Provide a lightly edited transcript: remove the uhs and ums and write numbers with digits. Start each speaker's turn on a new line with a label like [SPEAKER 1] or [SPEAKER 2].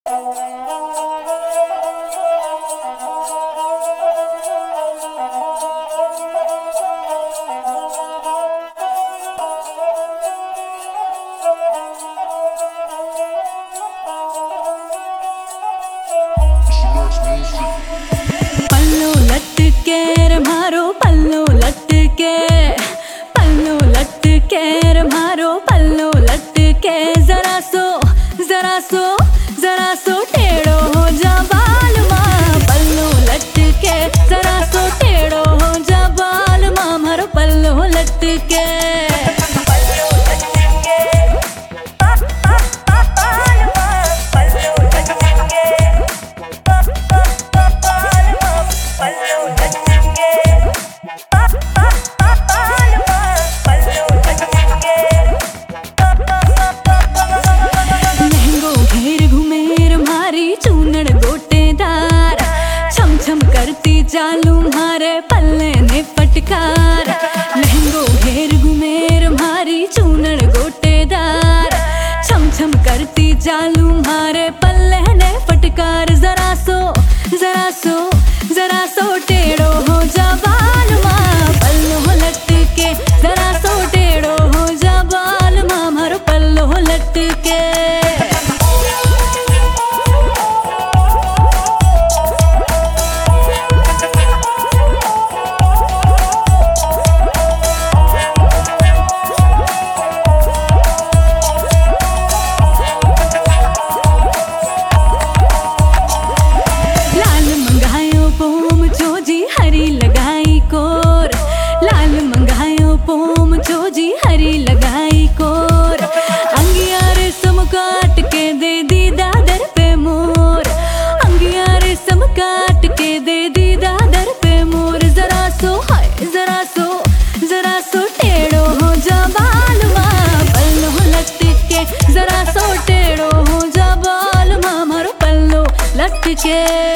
[SPEAKER 1] पल्लू लटके रे मारो पल्लू लटके, पल्लू लटके रे मारो पल्लू लटके। जरा सो जरा सो जरा सो टेढ़ो हो जा बाल माँ पल्लू लटके। जरा सो टेढ़ो हो जा बाल माँ मारो पल्लू लटके। चूनड़ गोटेदार छम छम करती चालू मारे पल्ले ने फटकार। लहंगो घेर घुमेर मारी चूनड़ गोटेदार छम छम करती चालू मारे पल्ले ने फटकार। जरा सो जरा सो जरा सो टेढ़ो हो जा बाल माँ पल्लो लटके। जरा सो टेढ़ो हो जा बाल माँ मारो पल्लो लटके। हरी लगाई कोर लाल मंगायो पोम छोजी हरी लगाई कोर। अंगिया रेशम काट के दे दी दादर पे मोर। अंगिया रेशम काट के दे दी दादर पे मोर। जरा सो हाय जरा सो टेढ़ो हो जा बाल माँ पल्लो लटके। जरा सो टेढ़ो हो जा बाल माँ मारो पल्लो लटके।